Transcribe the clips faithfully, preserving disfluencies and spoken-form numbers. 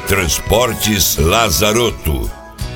Transportes Lazarotto.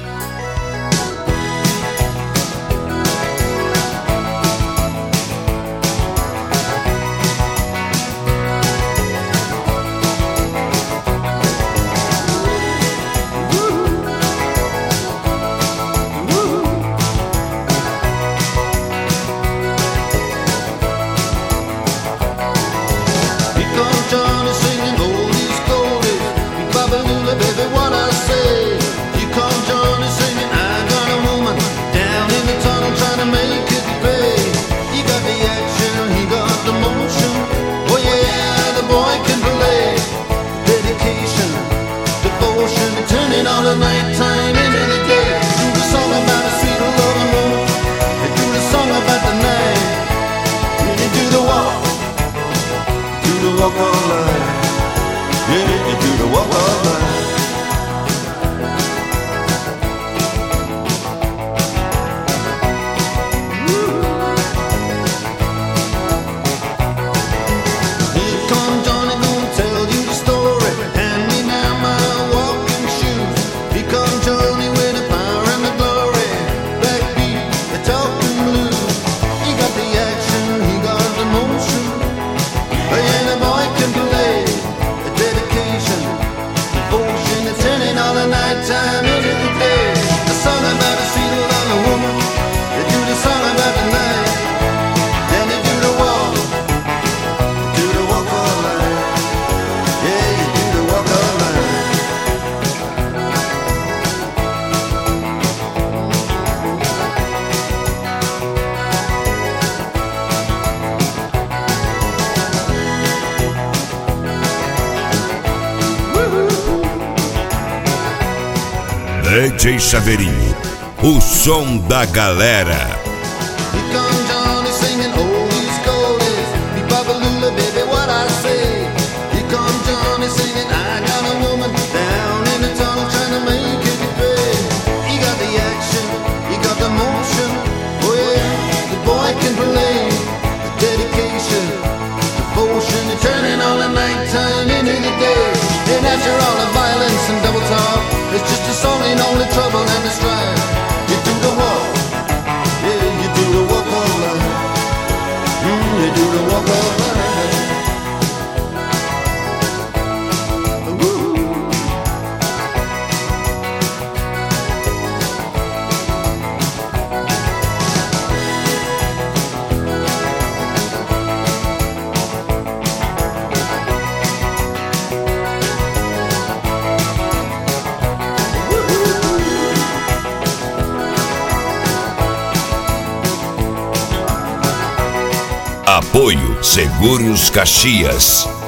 D J Chaveirinho, o som da galera. It's just a song in only trouble and the strife. You do the walk, yeah, you do the walk of life. Mm, you do the walk of life. Apoio Seguros Caxias.